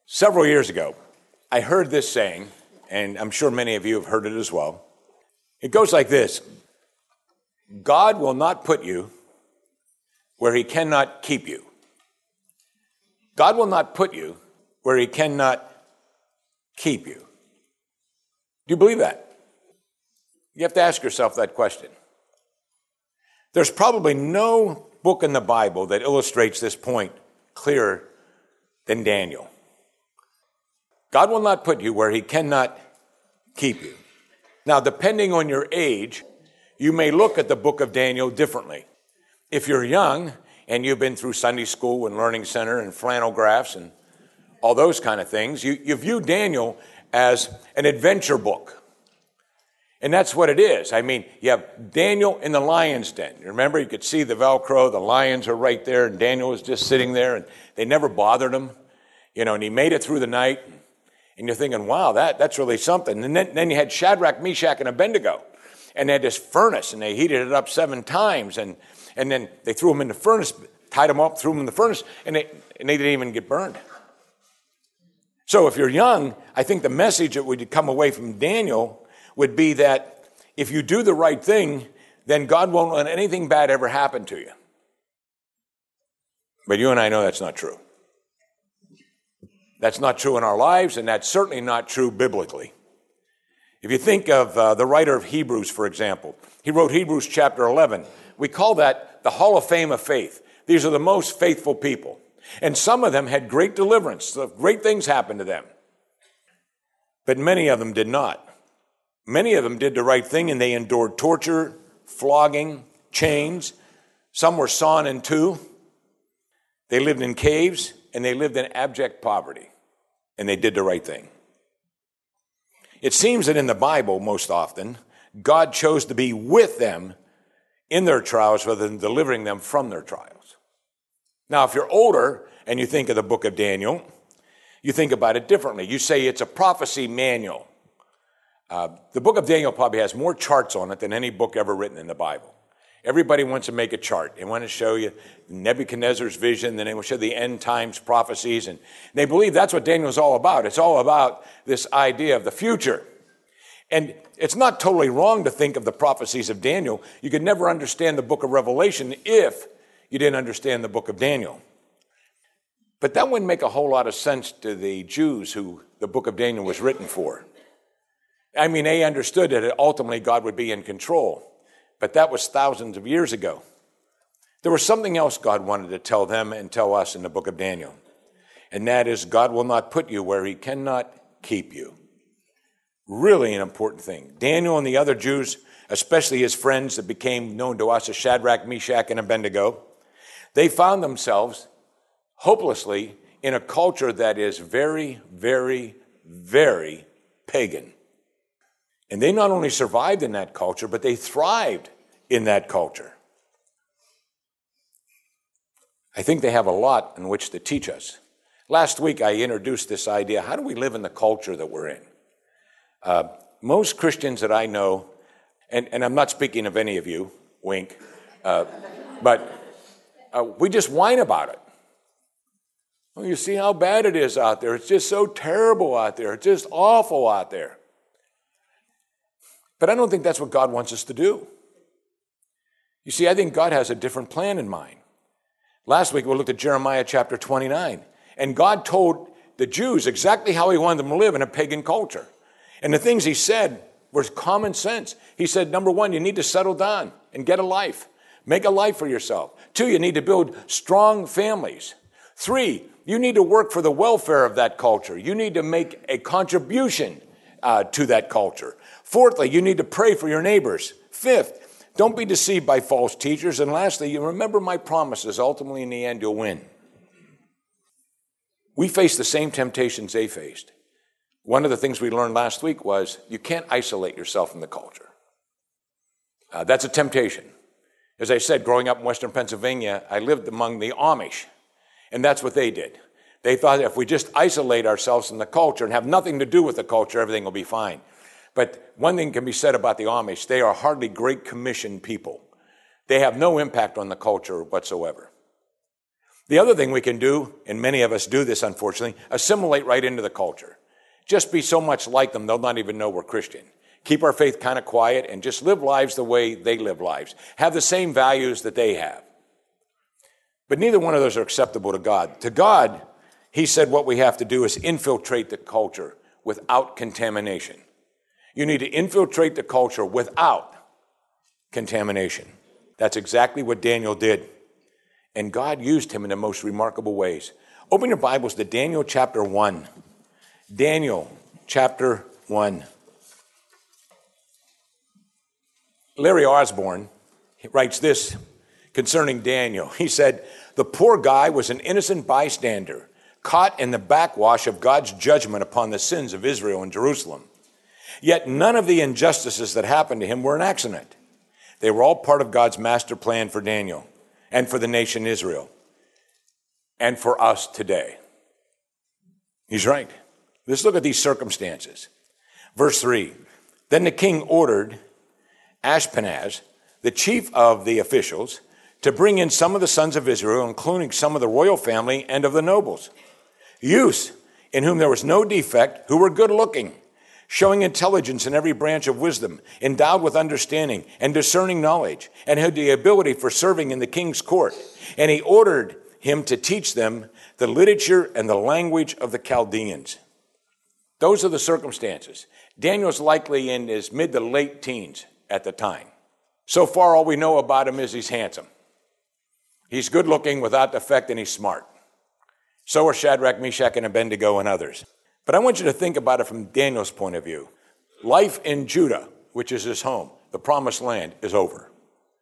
Several years ago, I heard this saying, and I'm sure many of you have heard it as well. It goes like this: God will not put you where he cannot keep you. God will not put you where he cannot keep you. Do you believe that? You have to ask yourself that question. There's probably no book in the Bible that illustrates this point clearer than Daniel. God will not put you where he cannot keep you. Now, depending on your age, you may look at the book of Daniel differently. If you're young and you've been through Sunday school and learning center and flannel graphs and all those kind of things, you view Daniel as an adventure book. And that's what it is. I mean, you have Daniel in the lion's den. Remember, you could see the Velcro, the lions are right there, and Daniel was just sitting there, and they never bothered him. And he made it through the night. And you're thinking, wow, that's really something. And then you had Shadrach, Meshach, and Abednego. And they had this furnace, and they heated it up 7 times. And then they threw them in the furnace, tied them up, threw them in the furnace, and they didn't even get burned. So if you're young, I think the message that would come away from Daniel would be that if you do the right thing, then God won't let anything bad ever happen to you. But you and I know that's not true. That's not true in our lives, and that's certainly not true biblically. If you think of the writer of Hebrews, for example, he wrote Hebrews chapter 11. We call that the Hall of Fame of Faith. These are the most faithful people. And some of them had great deliverance. So great things happened to them. But many of them did not. Many of them did the right thing, and they endured torture, flogging, chains. Some were sawn in two. They lived in caves, and they lived in abject poverty. And they did the right thing. It seems that in the Bible, most often, God chose to be with them in their trials rather than delivering them from their trials. Now, if you're older and you think of the book of Daniel, you think about it differently. You say it's a prophecy manual. The book of Daniel probably has more charts on it than any book ever written in the Bible. Everybody wants to make a chart. They want to show you Nebuchadnezzar's vision, then they will show the end times prophecies, and they believe that's what Daniel's all about. It's all about this idea of the future. And it's not totally wrong to think of the prophecies of Daniel. You could never understand the book of Revelation if you didn't understand the book of Daniel. But that wouldn't make a whole lot of sense to the Jews who the book of Daniel was written for. I mean, they understood that ultimately God would be in control. But that was thousands of years ago. There was something else God wanted to tell them and tell us in the book of Daniel. And that is, God will not put you where he cannot keep you. Really an important thing. Daniel and the other Jews, especially his friends that became known to us as Shadrach, Meshach, and Abednego, they found themselves hopelessly in a culture that is very, very, very pagan. And they not only survived in that culture, but they thrived in that culture. I think they have a lot in which to teach us. Last week, I introduced this idea: how do we live in the culture that we're in? Most Christians that I know, and I'm not speaking of any of you, wink, but we just whine about it. Oh, you see how bad it is out there. It's just so terrible out there. It's just awful out there. But I don't think that's what God wants us to do. You see, I think God has a different plan in mind. Last week we looked at Jeremiah chapter 29, and God told the Jews exactly how he wanted them to live in a pagan culture. And the things he said were common sense. He said, number 1, you need to settle down and get a life. Make a life for yourself. 2, you need to build strong families. 3, you need to work for the welfare of that culture. You need to make a contribution to that culture. 4thly, you need to pray for your neighbors. 5th, don't be deceived by false teachers. And lastly, you remember my promises. Ultimately, in the end, you'll win. We face the same temptations they faced. One of the things we learned last week was you can't isolate yourself from the culture. That's a temptation. As I said, growing up in Western Pennsylvania, I lived among the Amish, and that's what they did. They thought if we just isolate ourselves from the culture and have nothing to do with the culture, everything will be fine. But one thing can be said about the Amish: they are hardly Great Commission people. They have no impact on the culture whatsoever. The other thing we can do, and many of us do this unfortunately, assimilate right into the culture. Just be so much like them, they'll not even know we're Christian. Keep our faith kind of quiet and just live lives the way they live lives. Have the same values that they have. But neither one of those are acceptable to God. To God, he said what we have to do is infiltrate the culture without contamination. You need to infiltrate the culture without contamination. That's exactly what Daniel did. And God used him in the most remarkable ways. Open your Bibles to Daniel chapter 1. Daniel chapter 1. Larry Osborne writes this concerning Daniel. He said, the poor guy was an innocent bystander, caught in the backwash of God's judgment upon the sins of Israel and Jerusalem. Yet none of the injustices that happened to him were an accident. They were all part of God's master plan for Daniel and for the nation Israel and for us today. He's right. Let's look at these circumstances. Verse 3, then the king ordered Ashpenaz, the chief of the officials, to bring in some of the sons of Israel, including some of the royal family and of the nobles, youths in whom there was no defect, who were good looking, showing intelligence in every branch of wisdom, endowed with understanding and discerning knowledge, and had the ability for serving in the king's court. And he ordered him to teach them the literature and the language of the Chaldeans. Those are the circumstances. Daniel's likely in his mid to late teens at the time. So far, all we know about him is he's handsome. He's good looking without defect, and he's smart. So are Shadrach, Meshach, and Abednego and others. But I want you to think about it from Daniel's point of view. Life in Judah, which is his home, the promised land, is over.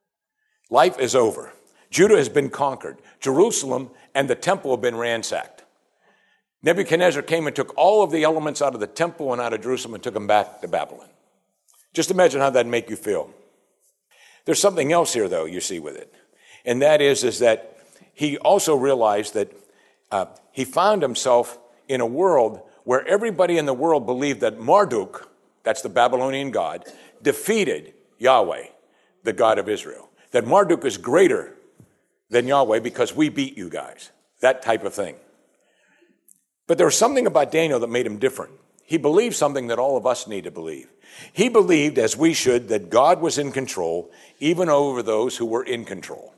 Life is over. Judah has been conquered. Jerusalem and the temple have been ransacked. Nebuchadnezzar came and took all of the elements out of the temple and out of Jerusalem and took them back to Babylon. Just imagine how that'd make you feel. There's something else here, though, you see with it. And that is that he also realized that he found himself in a world where everybody in the world believed that Marduk, that's the Babylonian god, defeated Yahweh, the God of Israel. That Marduk is greater than Yahweh because we beat you guys. That type of thing. But there was something about Daniel that made him different. He believed something that all of us need to believe. He believed, as we should, that God was in control, even over those who were in control.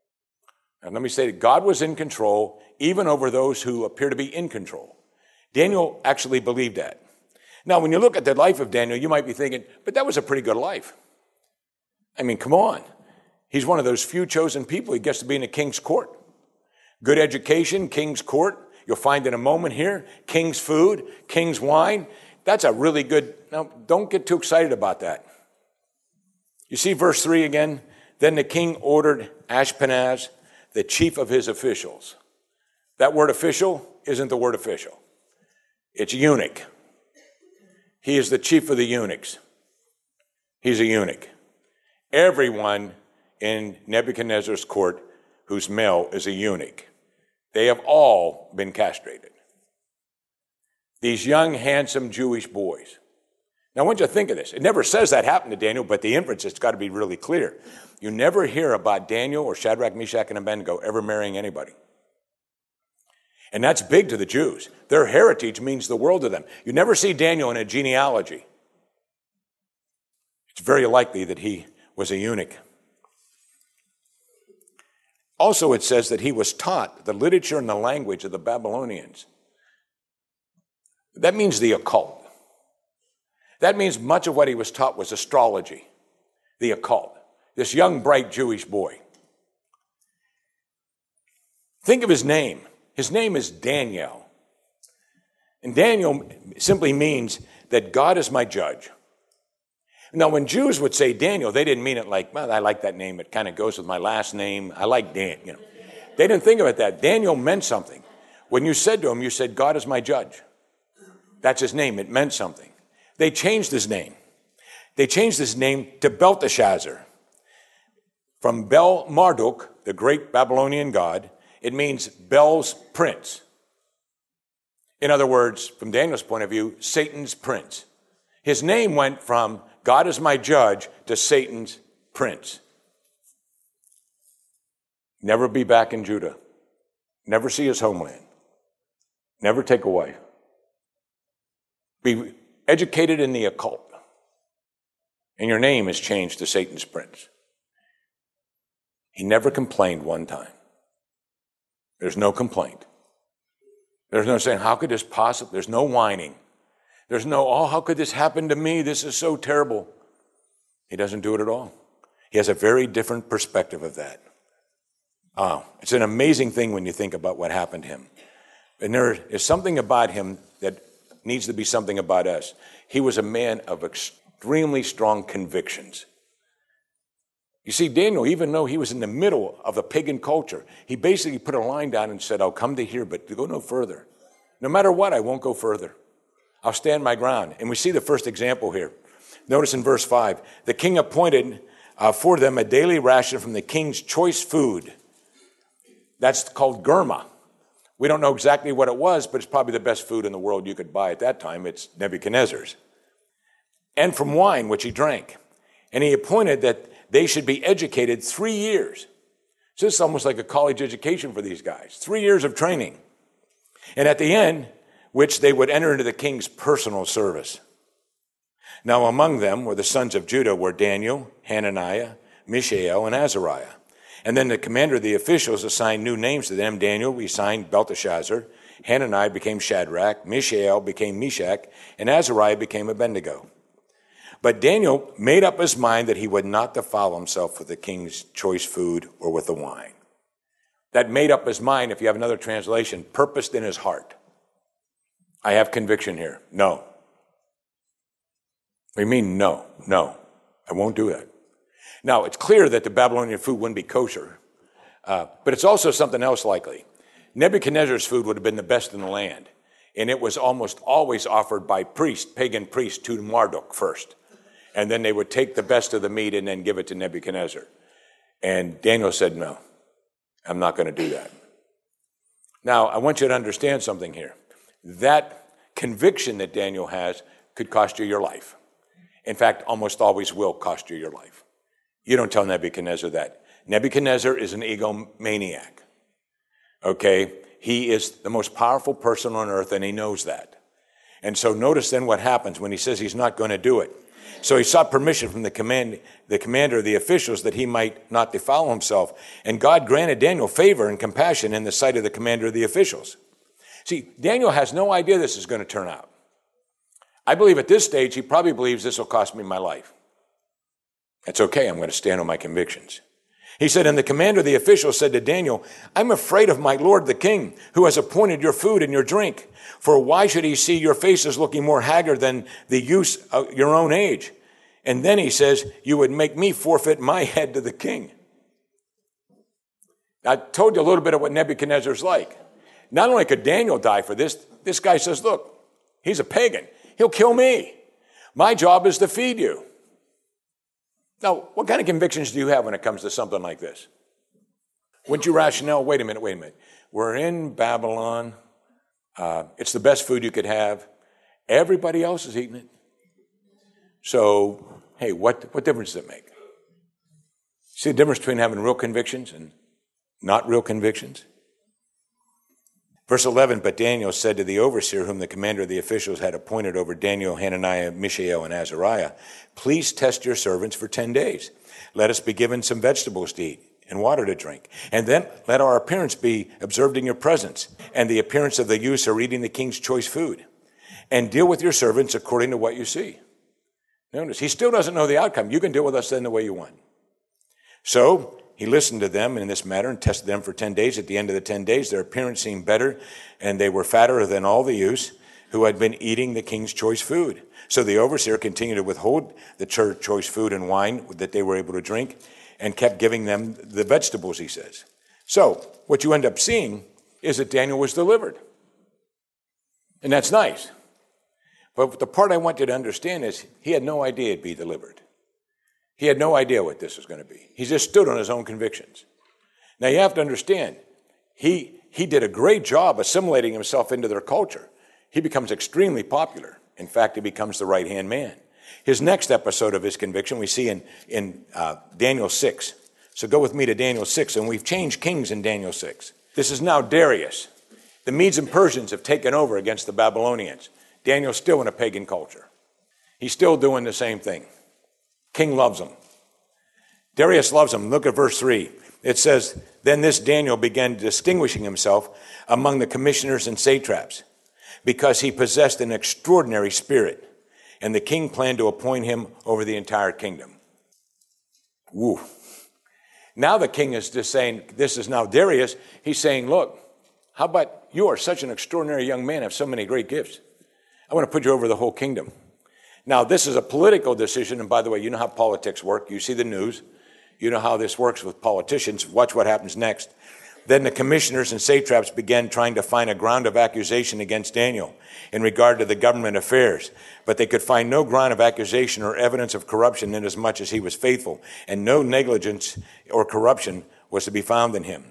And let me say that God was in control, even over those who appear to be in control. Daniel actually believed that. Now, when you look at the life of Daniel, you might be thinking, but that was a pretty good life. I mean, come on. He's one of those few chosen people. He gets to be in a king's court. Good education, king's court. You'll find in a moment here, king's food, king's wine. That's a really good, now don't get too excited about that. You see verse 3 again? Then the king ordered Ashpenaz, the chief of his officials. That word official isn't the word official. It's eunuch. He is the chief of the eunuchs. He's a eunuch. Everyone in Nebuchadnezzar's court who's male is a eunuch. They have all been castrated. These young, handsome Jewish boys. Now, I want you to think of this. It never says that happened to Daniel, but the inference has got to be really clear. You never hear about Daniel or Shadrach, Meshach, and Abednego ever marrying anybody. And that's big to the Jews. Their heritage means the world to them. You never see Daniel in a genealogy. It's very likely that he was a eunuch. Also, it says that he was taught the literature and the language of the Babylonians. That means the occult. That means much of what he was taught was astrology, the occult. This young, bright Jewish boy. Think of his name. His name is Daniel. And Daniel simply means that God is my judge. Now, when Jews would say Daniel, they didn't mean it like, well, I like that name. It kind of goes with my last name. I like Dan, They didn't think of it that. Daniel meant something. When you said to him, you said, God is my judge. That's his name. It meant something. They changed his name. They changed his name to Belteshazzar. From Bel Marduk, the great Babylonian god, it means Bel's prince. In other words, from Daniel's point of view, Satan's prince. His name went from God is my judge to Satan's prince. Never be back in Judah. never see his homeland, never take a wife, be educated in the occult, and your name is changed to Satan's prince. He never complained one time. There's no complaint. There's no saying, how could this possibly? There's no whining. There's no, oh, how could this happen to me? This is so terrible. He doesn't do it at all. He has a very different perspective of that. It's an amazing thing when you think about what happened to him. And there is something about him that needs to be something about us. He was a man of extremely strong convictions. You see, Daniel, even though he was in the middle of a pagan culture, he basically put a line down and said, I'll come to here, but to go no further. No matter what, I won't go further. I'll stand my ground. And we see the first example here. Notice in verse 5, the king appointed for them a daily ration from the king's choice food. That's called germa. We don't know exactly what it was, but it's probably the best food in the world you could buy at that time. It's Nebuchadnezzar's. And from wine, which he drank. And he appointed that they should be educated 3 years. So it's almost like a college education for these guys. 3 years of training. And at the end, which they would enter into the king's personal service. Now among them were the sons of Judah were Daniel, Hananiah, Mishael, and Azariah. And then the commander of the officials assigned new names to them. Daniel we assigned Belteshazzar. Hananiah became Shadrach. Mishael became Meshach. And Azariah became Abednego. But Daniel made up his mind that he would not defile himself with the king's choice food or with the wine. That made up his mind, if you have another translation, purposed in his heart. I have conviction here. No. What do you mean, no? No, I won't do that. Now, it's clear that the Babylonian food wouldn't be kosher, but it's also something else likely. Nebuchadnezzar's food would have been the best in the land, and it was almost always offered by priests, pagan priests, to Marduk first. And then they would take the best of the meat and then give it to Nebuchadnezzar. And Daniel said, no, I'm not going to do that. Now, I want you to understand something here. That conviction that Daniel has could cost you your life. In fact, almost always will cost you your life. You don't tell Nebuchadnezzar that. Nebuchadnezzar is an egomaniac. Okay? He is the most powerful person on earth, and he knows that. And so notice then what happens when he says he's not going to do it. So he sought permission from the commander of the officials that he might not defile himself. And God granted Daniel favor and compassion in the sight of the commander of the officials. See, Daniel has no idea this is going to turn out. I believe at this stage, he probably believes this will cost me my life. That's okay. I'm going to stand on my convictions. He said, and the commander of the officials said to Daniel, I'm afraid of my lord the king, who has appointed your food and your drink. For why should he see your faces looking more haggard than the youths of your own age? And then he says, you would make me forfeit my head to the king. I told you a little bit of what Nebuchadnezzar's like. Not only could Daniel die for this, this guy says, look, he's a pagan. He'll kill me. My job is to feed you. Now, what kind of convictions do you have when it comes to something like this? Wouldn't you rationale, wait a minute. We're in Babylon. It's the best food you could have. Everybody else is eating it. So, hey, what difference does it make? See the difference between having real convictions and not real convictions? Verse 11, but Daniel said to the overseer, whom the commander of the officials had appointed over Daniel, Hananiah, Mishael, and Azariah, please test your servants for 10 days. Let us be given some vegetables to eat and water to drink. And then let our appearance be observed in your presence, and the appearance of the youths are eating the king's choice food. And deal with your servants according to what you see. Notice, he still doesn't know the outcome. You can deal with us then the way you want. So he listened to them in this matter and tested them for 10 days. At the end of the 10 days, their appearance seemed better, and they were fatter than all the youths who had been eating the king's choice food. So the overseer continued to withhold the choice food and wine that they were able to drink, and kept giving them the vegetables, he says. So what you end up seeing is that Daniel was delivered. And that's nice. But the part I want you to understand is he had no idea he'd be delivered. He had no idea what this was going to be. He just stood on his own convictions. Now you have to understand, he did a great job assimilating himself into their culture. He becomes extremely popular. In fact, he becomes the right-hand man. His next episode of his conviction we see in Daniel 6. So go with me to Daniel 6, and we've changed kings in Daniel 6. This is now Darius. The Medes and Persians have taken over against the Babylonians. Daniel's still in a pagan culture. He's still doing the same thing. King loves him. Darius loves him. Look at verse 3. It says, then this Daniel began distinguishing himself among the commissioners and satraps because he possessed an extraordinary spirit, and the king planned to appoint him over the entire kingdom. Woo. Now the king is just saying, this is now Darius. He's saying, look, how about you are such an extraordinary young man, have so many great gifts. I want to put you over the whole kingdom. Now, this is a political decision, and by the way, you know how politics work. You see the news. You know how this works with politicians. Watch what happens next. Then the commissioners and satraps began trying to find a ground of accusation against Daniel in regard to the government affairs, but they could find no ground of accusation or evidence of corruption inasmuch as he was faithful, and no negligence or corruption was to be found in him.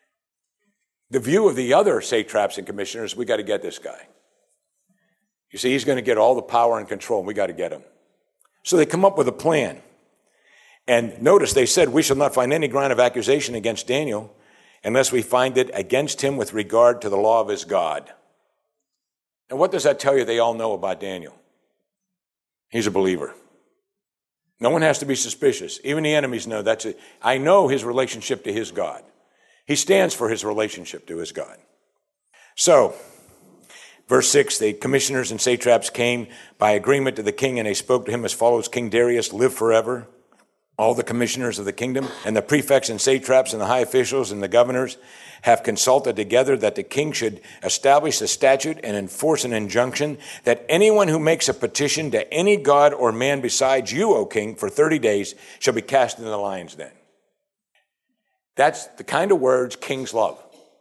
The view of the other satraps and commissioners, we got to get this guy. You see, he's going to get all the power and control, and we got to get him. So they come up with a plan. And notice they said, we shall not find any ground of accusation against Daniel unless we find it against him with regard to the law of his God. And what does that tell you they all know about Daniel? He's a believer. No one has to be suspicious. Even the enemies know that's it. I know his relationship to his God. He stands for his relationship to his God. So, verse 6, the commissioners and satraps came by agreement to the king, and they spoke to him as follows: King Darius, live forever. All the commissioners of the kingdom and the prefects and satraps and the high officials and the governors have consulted together that the king should establish a statute and enforce an injunction that anyone who makes a petition to any god or man besides you, O king, for 30 days shall be cast into the lion's den. That's the kind of words kings love.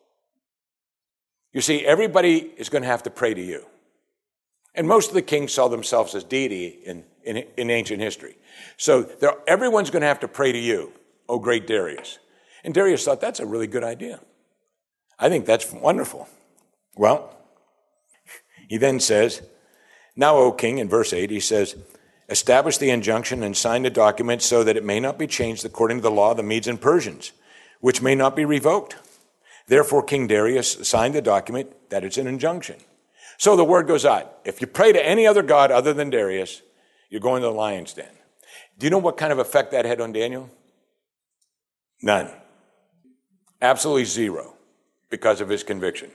You see, everybody is going to have to pray to you. And most of the kings saw themselves as deity in ancient history. So everyone's going to have to pray to you, O great Darius. And Darius thought, that's a really good idea. I think that's wonderful. Well, he then says, now, O king, in verse 8, he says, establish the injunction and sign the document so that it may not be changed according to the law of the Medes and Persians, which may not be revoked. Therefore, King Darius signed the document that it's an injunction. So the word goes out. If you pray to any other god other than Darius, you're going to the lion's den. Do you know what kind of effect that had on Daniel? None. Absolutely zero, because of his conviction.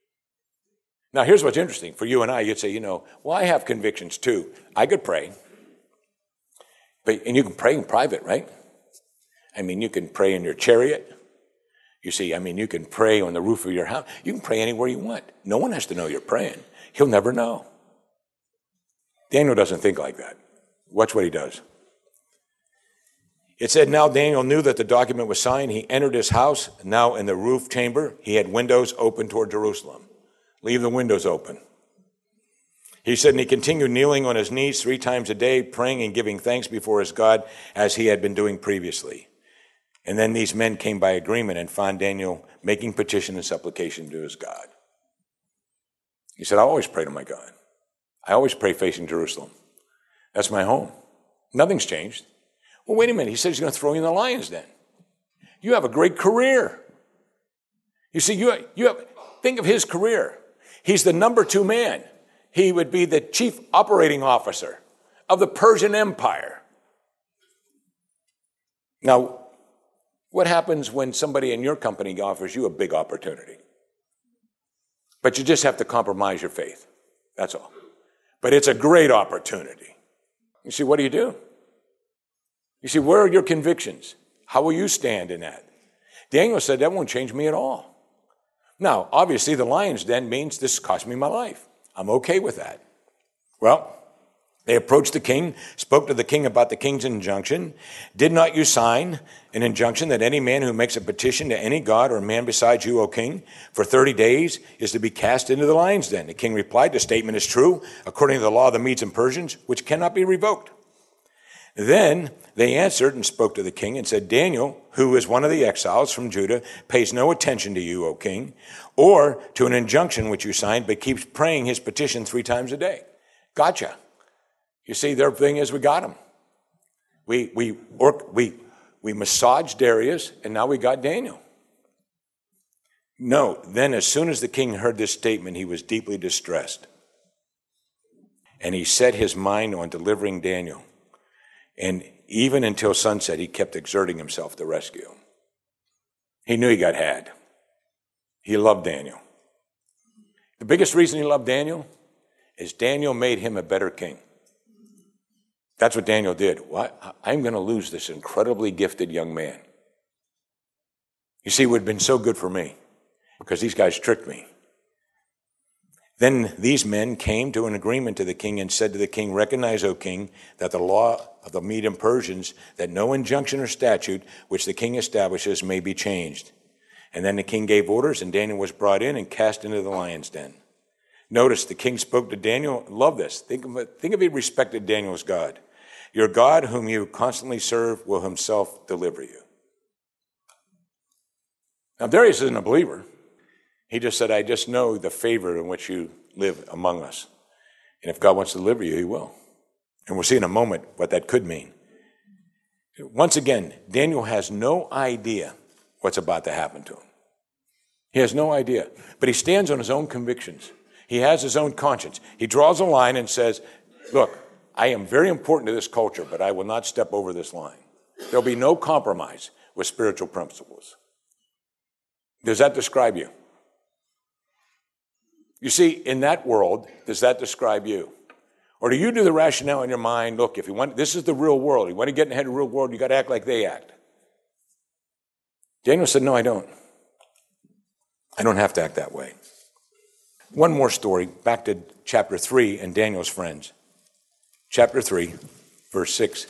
Now, here's what's interesting. For you and I, you'd say, well, I have convictions too. I could pray. And you can pray in private, right? I mean, you can pray in your chariot. You see, you can pray on the roof of your house. You can pray anywhere you want. No one has to know you're praying. He'll never know. Daniel doesn't think like that. Watch what he does. It said, now Daniel knew that the document was signed. He entered his house. Now in the roof chamber, he had windows open toward Jerusalem. Leave the windows open. He said, and he continued kneeling on his knees 3 times a day, praying and giving thanks before his God as he had been doing previously. And then these men came by agreement and found Daniel making petition and supplication to his God. He said, I always pray to my God. I always pray facing Jerusalem. That's my home. Nothing's changed. Well, wait a minute. He said he's going to throw you in the lion's den. You have a great career. You see, think of his career. He's the number 2 man. He would be the chief operating officer of the Persian Empire. Now, what happens when somebody in your company offers you a big opportunity? But you just have to compromise your faith. That's all. But it's a great opportunity. You see, what do? You see, where are your convictions? How will you stand in that? Daniel said, that won't change me at all. Now, obviously, the lion's den means this cost me my life. I'm okay with that. Well, they approached the king, spoke to the king about the king's injunction. Did not you sign an injunction that any man who makes a petition to any god or man besides you, O king, for 30 days is to be cast into the lion's den? The king replied, the statement is true, according to the law of the Medes and Persians, which cannot be revoked. Then they answered and spoke to the king and said, Daniel, who is one of the exiles from Judah, pays no attention to you, O king, or to an injunction which you signed, but keeps praying his petition 3 times a day. Gotcha. You see, their thing is we got him. We massaged Darius, and now we got Daniel. Note, then as soon as the king heard this statement, he was deeply distressed. And he set his mind on delivering Daniel. And even until sunset, he kept exerting himself to rescue him. He knew he got had. He loved Daniel. The biggest reason he loved Daniel is Daniel made him a better king. That's what Daniel did. I'm going to lose this incredibly gifted young man. You see, it would have been so good for me because these guys tricked me. Then these men came to an agreement to the king and said to the king, recognize, O king, that the law of the Medes and Persians, that no injunction or statute which the king establishes may be changed. And then the king gave orders, and Daniel was brought in and cast into the lion's den. Notice the king spoke to Daniel. Love this. Think of it. He respected Daniel's God. Your God, whom you constantly serve, will himself deliver you. Now, Darius isn't a believer. He just said, I just know the favor in which you live among us. And if God wants to deliver you, he will. And we'll see in a moment what that could mean. Once again, Daniel has no idea what's about to happen to him. He has no idea. But he stands on his own convictions. He has his own conscience. He draws a line and says, look, I am very important to this culture, but I will not step over this line. There'll be no compromise with spiritual principles. Does that describe you? You see, in that world, does that describe you? Or do you do the rationale in your mind, look, if you want, this is the real world. You want to get ahead of the real world, you got to act like they act. Daniel said, no, I don't. I don't have to act that way. One more story, back to chapter 3 and Daniel's friends. Chapter 3, verse 6.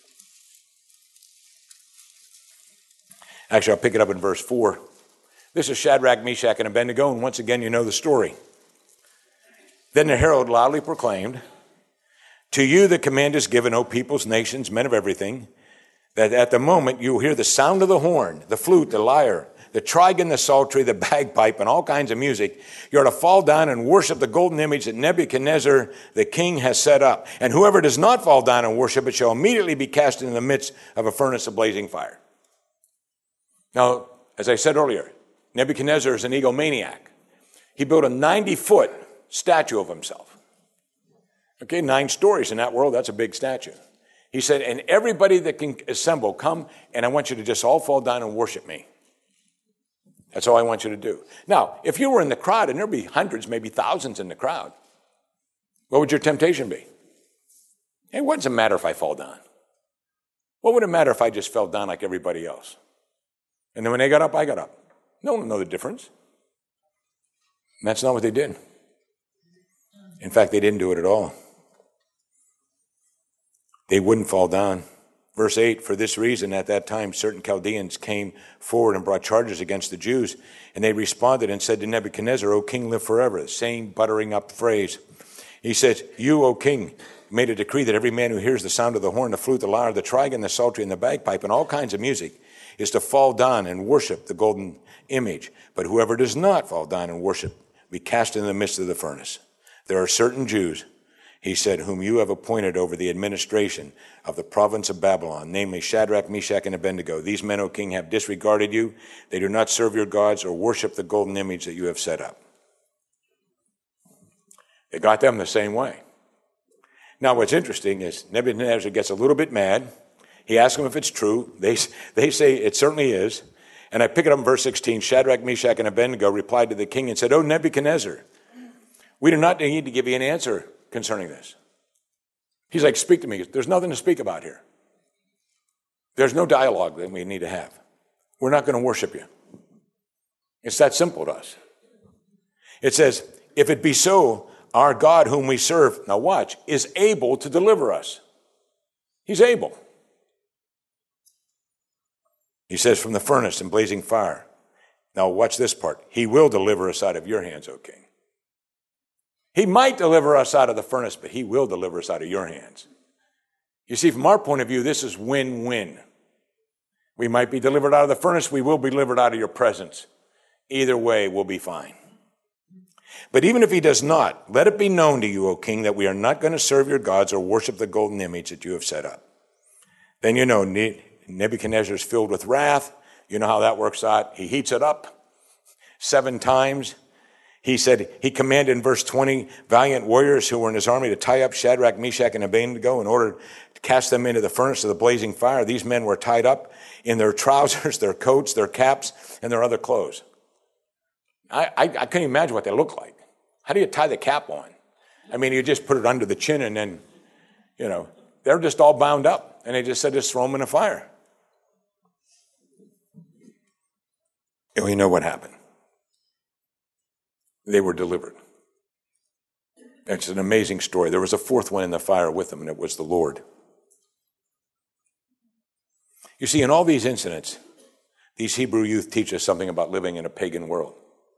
Actually, I'll pick it up in verse 4. This is Shadrach, Meshach, and Abednego, and once again, you know the story. Then the herald loudly proclaimed, to you the command is given, O peoples, nations, men of everything, that at the moment you will hear the sound of the horn, the flute, the lyre, the trigon, the psaltery, the bagpipe, and all kinds of music. You are to fall down and worship the golden image that Nebuchadnezzar the king has set up. And whoever does not fall down and worship it shall immediately be cast into the midst of a furnace of blazing fire. Now, as I said earlier, Nebuchadnezzar is an egomaniac. He built a 90-foot statue of himself. Okay, 9 stories in that world, that's a big statue. He said, and everybody that can assemble, come, and I want you to just all fall down and worship me. That's all I want you to do. Now, if you were in the crowd, and there'd be hundreds, maybe thousands in the crowd, what would your temptation be? It wouldn't matter if I fall down. What would it matter if I just fell down like everybody else? And then when they got up, I got up. No one would know the difference. And that's not what they did. In fact, they didn't do it at all. They wouldn't fall down. Verse 8, for this reason, at that time, certain Chaldeans came forward and brought charges against the Jews, and they responded and said to Nebuchadnezzar, O king, live forever. The same buttering up phrase. He says, you, O king, made a decree that every man who hears the sound of the horn, the flute, the lyre, the trigon, the psaltery, and the bagpipe, and all kinds of music, is to fall down and worship the golden image. But whoever does not fall down and worship, be cast into the midst of the furnace. There are certain Jews, he said, whom you have appointed over the administration of the province of Babylon, namely Shadrach, Meshach, and Abednego. These men, O king, have disregarded you. They do not serve your gods or worship the golden image that you have set up. They got them the same way. Now, what's interesting is Nebuchadnezzar gets a little bit mad. He asks them if it's true. They say it certainly is. And I pick it up in verse 16. Shadrach, Meshach, and Abednego replied to the king and said, O Nebuchadnezzar, we do not need to give you an answer concerning this. He's like, speak to me. There's nothing to speak about here. There's no dialogue that we need to have. We're not going to worship you. It's that simple to us. It says, if it be so, our God whom we serve, now watch, is able to deliver us. He's able. He says, from the furnace and blazing fire. Now watch this part. He will deliver us out of your hands, O king. He might deliver us out of the furnace, but he will deliver us out of your hands. You see, from our point of view, this is win-win. We might be delivered out of the furnace. We will be delivered out of your presence. Either way, we'll be fine. But even if he does not, let it be known to you, O king, that we are not going to serve your gods or worship the golden image that you have set up. Then you know Nebuchadnezzar is filled with wrath. You know how that works out. He heats it up. 7 times. He said, he commanded in verse 20, valiant warriors who were in his army to tie up Shadrach, Meshach, and Abednego in order to cast them into the furnace of the blazing fire. These men were tied up in their trousers, their coats, their caps, and their other clothes. I couldn't imagine what they looked like. How do you tie the cap on? I mean, you just put it under the chin and then, they're just all bound up. And they just said, just throw them in the fire. And we know what happened. They were delivered. It's an amazing story. There was a 4th one in the fire with them, and it was the Lord. You see, in all these incidents, these Hebrew youth teach us something about living in a pagan world.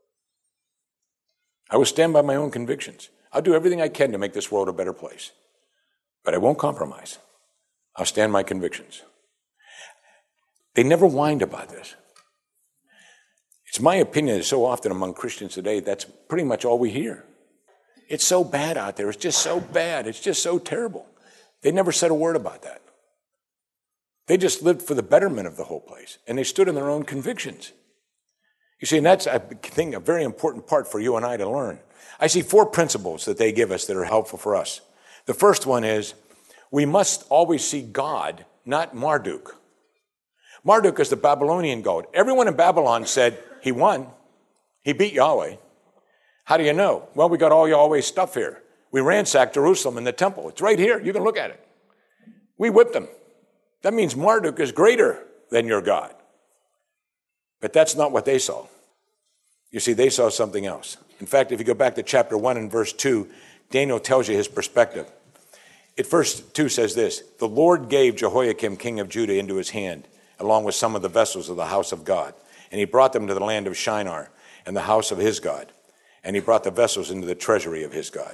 I will stand by my own convictions. I'll do everything I can to make this world a better place. But I won't compromise. I'll stand my convictions. They never whined about this. It's my opinion that so often among Christians today, that's pretty much all we hear. It's so bad out there. It's just so bad. It's just so terrible. They never said a word about that. They just lived for the betterment of the whole place, and they stood in their own convictions. You see, and that's, I think, a very important part for you and I to learn. I see 4 principles that they give us that are helpful for us. The first one is, we must always see God, not Marduk. Marduk is the Babylonian god. Everyone in Babylon said, he won. He beat Yahweh. How do you know? Well, we got all Yahweh's stuff here. We ransacked Jerusalem and the temple. It's right here. You can look at it. We whipped him. That means Marduk is greater than your God. But that's not what they saw. You see, they saw something else. In fact, if you go back to chapter 1 and verse 2, Daniel tells you his perspective. At verse 2 says this, the Lord gave Jehoiakim, king of Judah, into his hand, along with some of the vessels of the house of God. And he brought them to the land of Shinar and the house of his God. And he brought the vessels into the treasury of his God.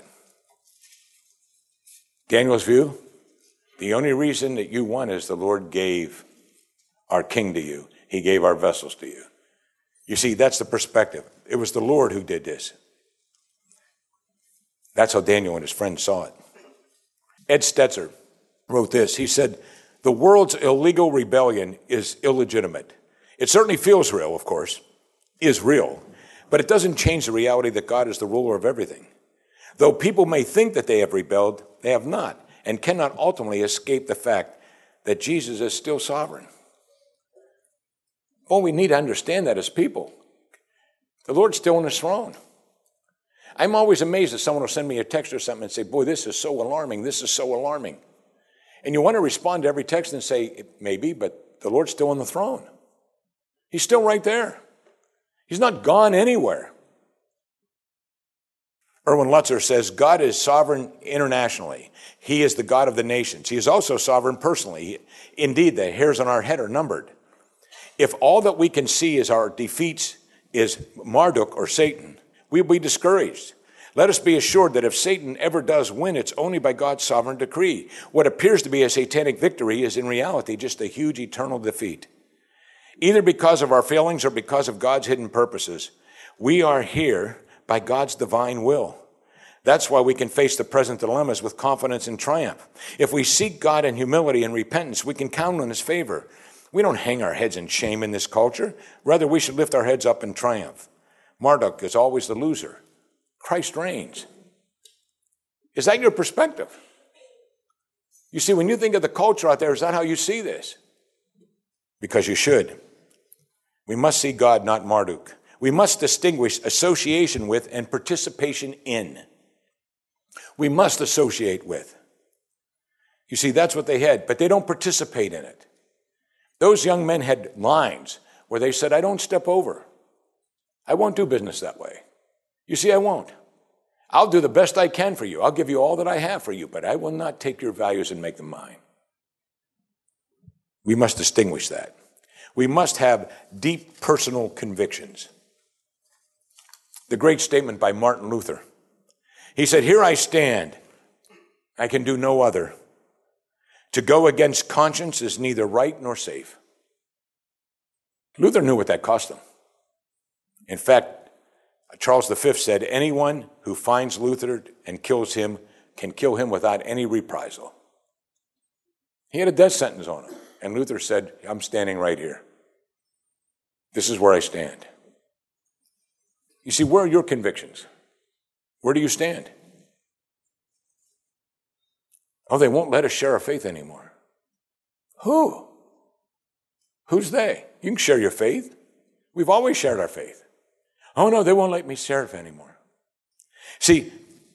Daniel's view, the only reason that you won is the Lord gave our king to you. He gave our vessels to you. You see, that's the perspective. It was the Lord who did this. That's how Daniel and his friends saw it. Ed Stetzer wrote this. He said, the world's illegal rebellion is illegitimate. It certainly feels real, of course, is real, but it doesn't change the reality that God is the ruler of everything. Though people may think that they have rebelled, they have not, and cannot ultimately escape the fact that Jesus is still sovereign. Well, we need to understand that as people. The Lord's still on his throne. I'm always amazed that someone will send me a text or something and say, boy, this is so alarming, this is so alarming. And you want to respond to every text and say, maybe, but the Lord's still on the throne. He's still right there. He's not gone anywhere. Erwin Lutzer says, God is sovereign internationally. He is the God of the nations. He is also sovereign personally. Indeed, the hairs on our head are numbered. If all that we can see is our defeats is Marduk or Satan, we'll be discouraged. Let us be assured that if Satan ever does win, it's only by God's sovereign decree. What appears to be a satanic victory is in reality just a huge eternal defeat. Either because of our failings or because of God's hidden purposes, we are here by God's divine will. That's why we can face the present dilemmas with confidence and triumph. If we seek God in humility and repentance, we can count on his favor. We don't hang our heads in shame in this culture. Rather, we should lift our heads up in triumph. Marduk is always the loser. Christ reigns. Is that your perspective? You see, when you think of the culture out there, is that how you see this? Because you should. We must see God, not Marduk. We must distinguish association with and participation in. We must associate with. You see, that's what they had, but they don't participate in it. Those young men had lines where they said, I don't step over. I won't do business that way. You see, I won't. I'll do the best I can for you. I'll give you all that I have for you, but I will not take your values and make them mine. We must distinguish that. We must have deep personal convictions. The great statement by Martin Luther. He said, here I stand. I can do no other. To go against conscience is neither right nor safe. Luther knew what that cost him. In fact, Charles V said, anyone who finds Luther and kills him can kill him without any reprisal. He had a death sentence on him. And Luther said, I'm standing right here. This is where I stand. You see, where are your convictions? Where do you stand? Oh, they won't let us share our faith anymore. Who? Who's they? You can share your faith. We've always shared our faith. Oh, no, they won't let me share it anymore. See,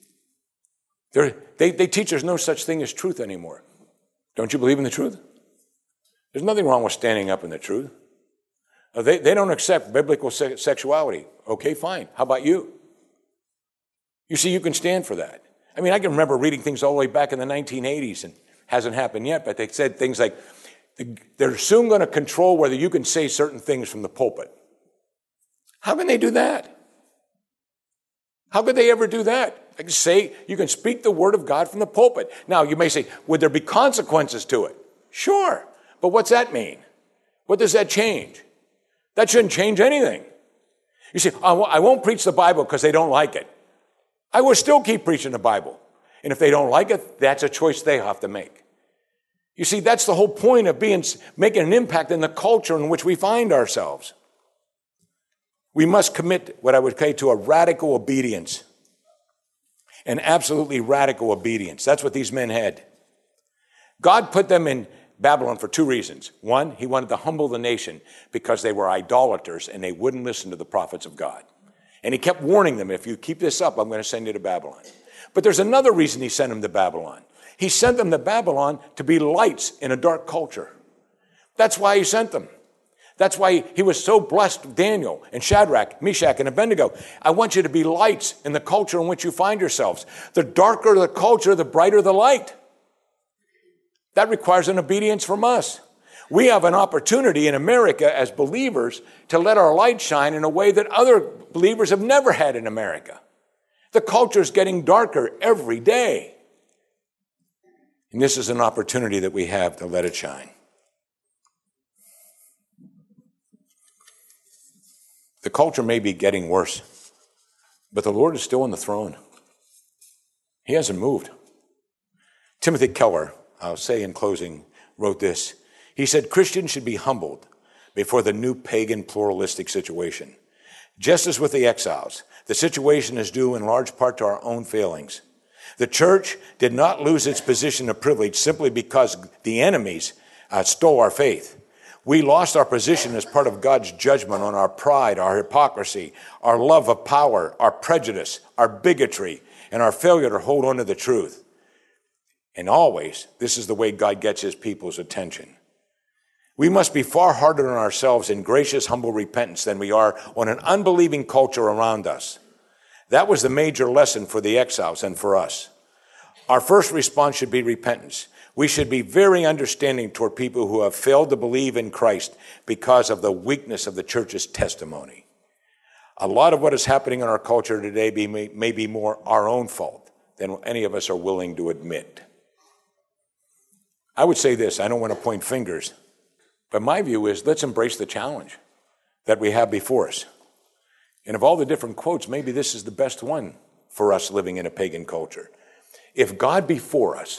they teach there's no such thing as truth anymore. Don't you believe in the truth? There's nothing wrong with standing up in the truth. They don't accept biblical sexuality. Okay, fine. How about you? You see, you can stand for that. I mean, I can remember reading things all the way back in the 1980s, and hasn't happened yet, but they said things like, they're soon going to control whether you can say certain things from the pulpit. How can they do that? How could they ever do that? I can say, you can speak the word of God from the pulpit. Now, you may say, would there be consequences to it? Sure. But what's that mean? What does that change? That shouldn't change anything. You say, I won't preach the Bible because they don't like it. I will still keep preaching the Bible. And if they don't like it, that's a choice they have to make. You see, that's the whole point of making an impact in the culture in which we find ourselves. We must commit what I would say to a radical obedience. An absolutely radical obedience. That's what these men had. God put them in Babylon for two reasons. One, he wanted to humble the nation because they were idolaters and they wouldn't listen to the prophets of God. And he kept warning them, if you keep this up, I'm going to send you to Babylon. But there's another reason he sent them to Babylon. He sent them to Babylon to be lights in a dark culture. That's why he sent them. That's why he was so blessed with Daniel and Shadrach, Meshach, and Abednego. I want you to be lights in the culture in which you find yourselves. The darker the culture, the brighter the light. That requires an obedience from us. We have an opportunity in America as believers to let our light shine in a way that other believers have never had in America. The culture is getting darker every day. And this is an opportunity that we have to let it shine. The culture may be getting worse, but the Lord is still on the throne. He hasn't moved. Timothy Keller, I'll say in closing, wrote this. He said, Christians should be humbled before the new pagan pluralistic situation. Just as with the exiles, the situation is due in large part to our own failings. The church did not lose its position of privilege simply because the enemies stole our faith. We lost our position as part of God's judgment on our pride, our hypocrisy, our love of power, our prejudice, our bigotry, and our failure to hold on to the truth. And always, this is the way God gets his people's attention. We must be far harder on ourselves in gracious, humble repentance than we are on an unbelieving culture around us. That was the major lesson for the exiles and for us. Our first response should be repentance. We should be very understanding toward people who have failed to believe in Christ because of the weakness of the church's testimony. A lot of what is happening in our culture today may be more our own fault than any of us are willing to admit. I would say this, I don't want to point fingers, but my view is let's embrace the challenge that we have before us. And of all the different quotes, maybe this is the best one for us living in a pagan culture. If God be for us,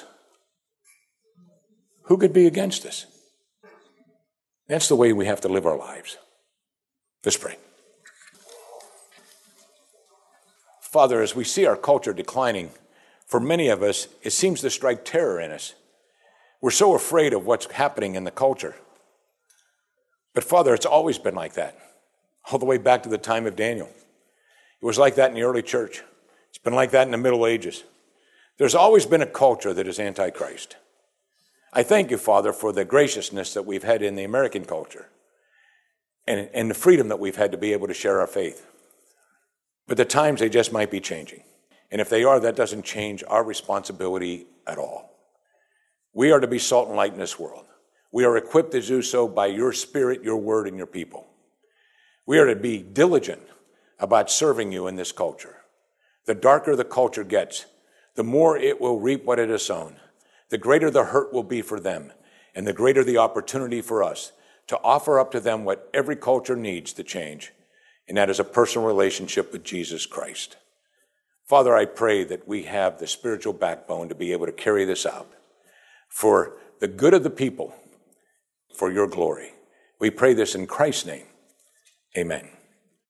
who could be against us? That's the way we have to live our lives. Let's pray. Father, as we see our culture declining, for many of us, it seems to strike terror in us. We're so afraid of what's happening in the culture. But Father, it's always been like that, all the way back to the time of Daniel. It was like that in the early church. It's been like that in the Middle Ages. There's always been a culture that is anti-Christ. I thank you, Father, for the graciousness that we've had in the American culture and the freedom that we've had to be able to share our faith. But the times, they just might be changing. And if they are, that doesn't change our responsibility at all. We are to be salt and light in this world. We are equipped to do so by your Spirit, your word, and your people. We are to be diligent about serving you in this culture. The darker the culture gets, the more it will reap what it has sown. The greater the hurt will be for them, and the greater the opportunity for us to offer up to them what every culture needs to change, and that is a personal relationship with Jesus Christ. Father, I pray that we have the spiritual backbone to be able to carry this out for the good of the people, for your glory. We pray this in Christ's name. Amen.